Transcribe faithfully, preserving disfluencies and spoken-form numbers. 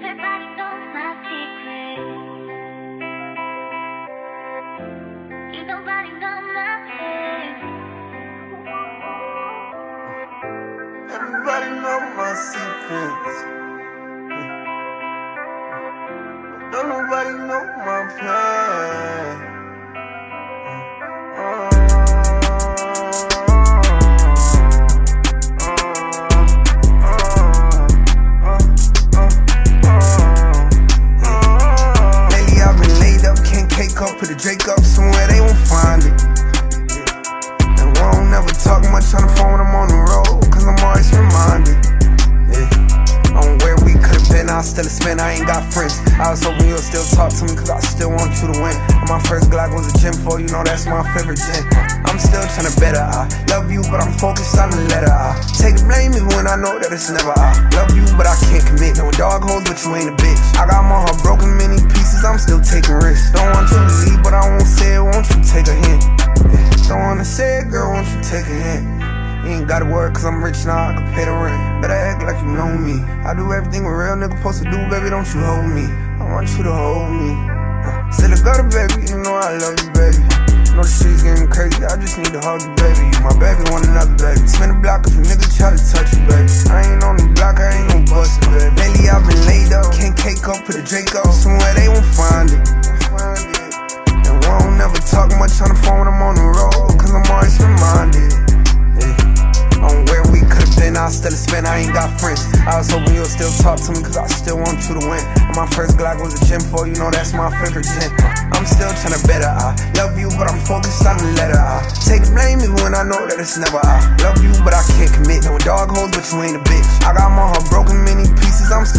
Everybody knows my secret. You nobody know my face. Everybody know my secrets. Don't nobody know my plan. Put a Drake up somewhere they won't find it. Yeah. And we don't never talk much on the phone when I'm on the road, cause I'm always reminded. Yeah. On where we could've been, I still a spin, I ain't got friends. I was hoping you'll still talk to me, cause I still want you to win. And my first Glock was a gym for, you know that's my favorite gym. I'm still tryna better, I love you, but I'm focused on the letter I. Take the blame even when I know that it's never I. Love you, but I can't commit, no dog holes, but you ain't a bitch. I got my heart broken many pieces, I'm still taking risks. Don't want you to leave, but I won't say it, won't you take a hint? Yeah. Don't wanna say it, girl, won't you take a hint? You ain't gotta work, cause I'm rich now, I can pay the rent. Better act like you know me. I do everything a real nigga supposed to do, baby, don't you hold me. I want you to hold me. uh, Still a gutter, baby, you know I love you, baby. Know the streets getting crazy, I just need to hug you, baby. You my baby, want another, baby. Spin the block if a nigga try to touch you, baby. I ain't on the block, I ain't gon' bust it, baby. Lately I've been laid up, can't cake up, put a Drake up somewhere they won't find it. And we don't never talk much on the phone when I'm on the road, cause I'm always reminded. Yeah. On where we could've been, I still a spin, I ain't got friends. I was hoping you'll still talk to me, cause I still want you to win. And my first Glock was a gym for, you know that's my favorite gym. I'm still tryna better, I love you, but I'm focused on the letter I. Take the blame even when I know that it's never I. Love you, but I can't commit, no dog holes, but you ain't a bitch. I got my heart broken many pieces, I'm still